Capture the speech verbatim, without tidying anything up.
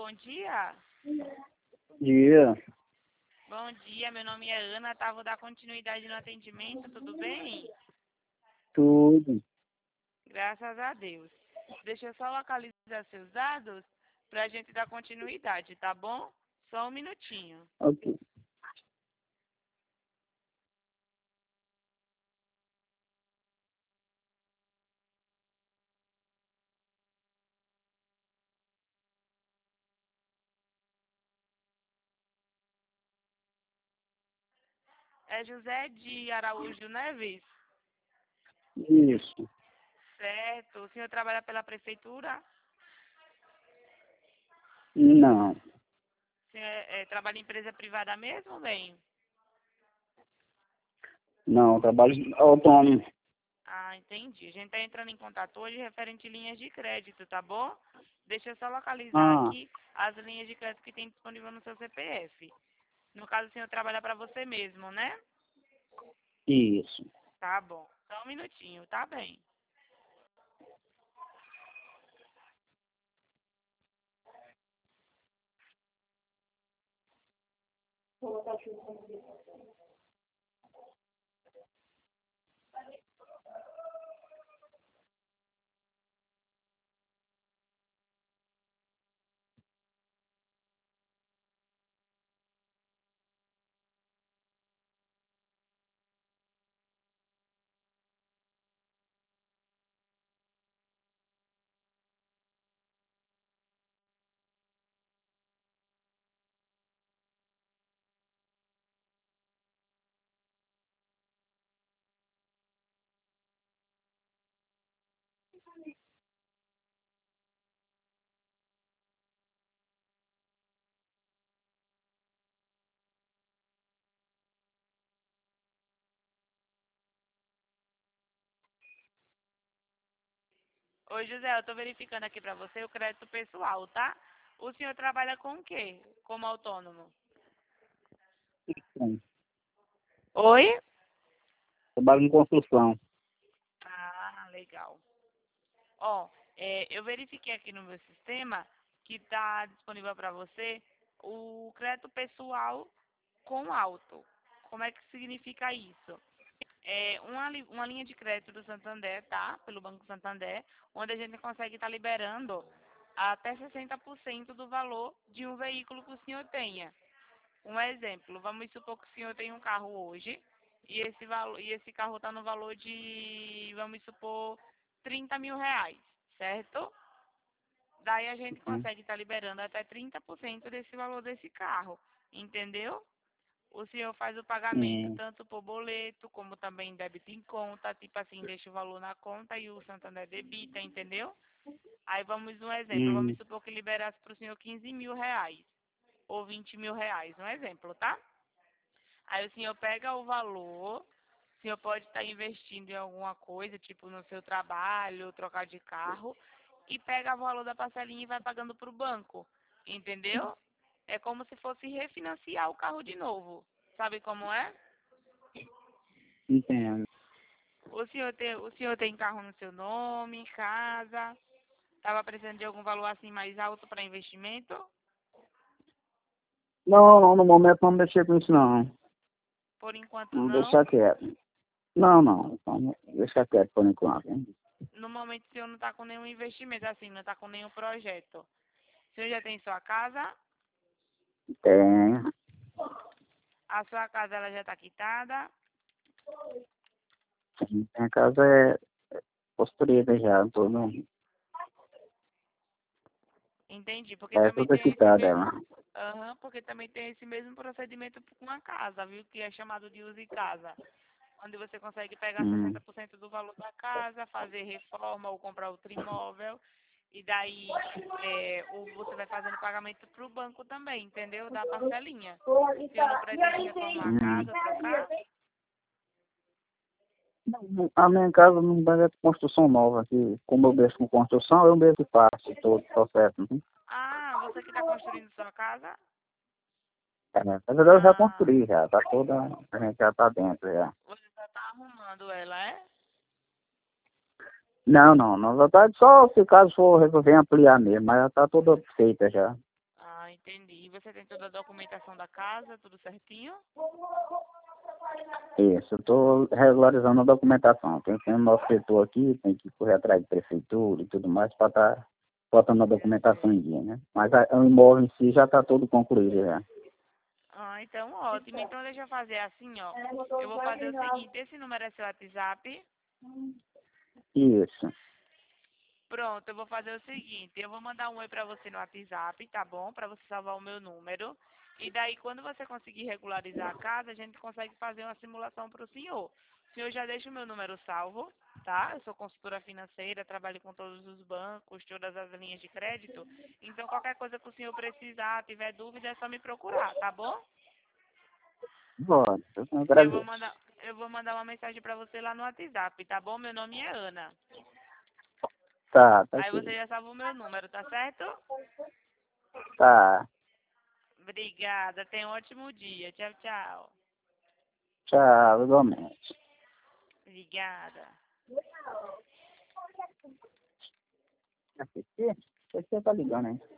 bom dia. Dia. Bom dia, meu nome é Ana, tá? Vou dar continuidade no atendimento, tudo bem? Tudo. Graças a Deus. Deixa eu só localizar seus dados pra gente dar continuidade, tá bom? Só um minutinho. Ok. É José de Araújo Neves? Isso. Certo. O senhor trabalha pela prefeitura? Não. O senhor é, é, trabalha em empresa privada mesmo, bem? Não, trabalho autônomo. Ah, entendi. A gente tá entrando em contato hoje referente a linhas de crédito, tá bom? Deixa eu só localizar Ah, aqui as linhas de crédito que tem disponível no seu C P F. No caso, o senhor trabalha para você mesmo, né? isso. Tá bom. Só um minutinho, tá bem. Oi, José, eu tô verificando aqui para você o crédito pessoal, tá? O senhor trabalha com o quê? Como autônomo? Sim. Oi? Trabalho em construção. Ah, legal. Ó, é, eu verifiquei aqui no meu sistema que está disponível para você o crédito pessoal com alto. Como é que significa isso? É uma, li- uma linha de crédito do Santander, tá? Pelo Banco Santander, onde a gente consegue estar liberando até sessenta por cento do valor de um veículo que o senhor tenha. Um exemplo, vamos supor que o senhor tem um carro hoje e esse valor, e esse carro está no valor de, vamos supor, trinta mil reais, certo? Daí a gente Hum. consegue estar liberando até trinta por cento desse valor desse carro, entendeu? O senhor faz o pagamento Sim. tanto por boleto, como também débito em conta, tipo assim, deixa o valor na conta e o Santander debita, entendeu? Aí vamos um exemplo, vamos Hum. supor que liberasse para o senhor quinze mil reais ou vinte mil reais, um exemplo, tá? Aí o senhor pega o valor, o senhor pode estar investindo em alguma coisa, tipo no seu trabalho, trocar de carro, e pega o valor da parcelinha e vai pagando para o banco, entendeu? É como se fosse refinanciar o carro de novo. Sabe como é? Entendo. O senhor tem, o senhor tem carro no seu nome, casa, estava precisando de algum valor assim mais alto para investimento? Não, não, no momento não mexer com isso não. Por enquanto Vamos não. deixar quieto. Não, não. Vamos deixar quieto por enquanto, hein? No momento o senhor não está com nenhum investimento assim, não está com nenhum projeto. O senhor já tem sua casa? Tem. A sua casa ela já está quitada? Tem. A casa é construída já, tudo. Entendi, porque É também tudo tem esse quitada mesmo, ela. aham, porque também tem esse mesmo procedimento com uma casa, viu? Que é chamado de uso em casa. Onde você consegue pegar Hum. sessenta por cento do valor da casa, fazer reforma ou comprar outro imóvel. E daí é, o, você vai fazendo pagamento para o banco também, entendeu? Da parcelinha. Se eu não pretende reformar a Hum. casa, trocar. Não, a minha casa não é de construção nova aqui. Como eu mexo com construção, eu mesmo faço todo o processo. Né? Ah, você que está construindo sua casa? É, na verdade eu já Ah, construí, já. Tá toda. A gente já tá dentro já. você só está arrumando ela, é? Não, não. Na verdade, só se caso for resolver ampliar mesmo, mas já tá toda feita já. Ah, entendi. E você tem toda a documentação da casa, tudo certinho? Isso, eu estou regularizando a documentação. Tem que ter um nosso setor aqui, tem que correr atrás de prefeitura e tudo mais para estar tá botando a documentação em dia, né? Mas a, o imóvel em si já está todo concluído já. Ah, então ótimo. Então deixa eu fazer assim, ó. Eu vou fazer o seguinte, esse número é seu WhatsApp? Isso. Pronto, eu vou fazer o seguinte, eu vou mandar um oi pra você no WhatsApp, tá bom? Pra você salvar o meu número. E daí, quando você conseguir regularizar a casa, a gente consegue fazer uma simulação pro senhor. O senhor já deixa o meu número salvo, tá? Eu sou consultora financeira, trabalho com todos os bancos, todas as linhas de crédito. Então, qualquer coisa que o senhor precisar, tiver dúvida, é só me procurar, tá bom? Bora, eu Eu vou agradeço. mandar, eu vou mandar uma mensagem pra você lá no WhatsApp, tá bom? Meu nome é Ana. Tá, tá Aí você aqui. já salva o meu número, tá certo? Tá. Obrigada. Tenha um ótimo dia. Tchau, tchau. Tchau, igualmente. Obrigada. Aqui, aqui tá ligando, hein?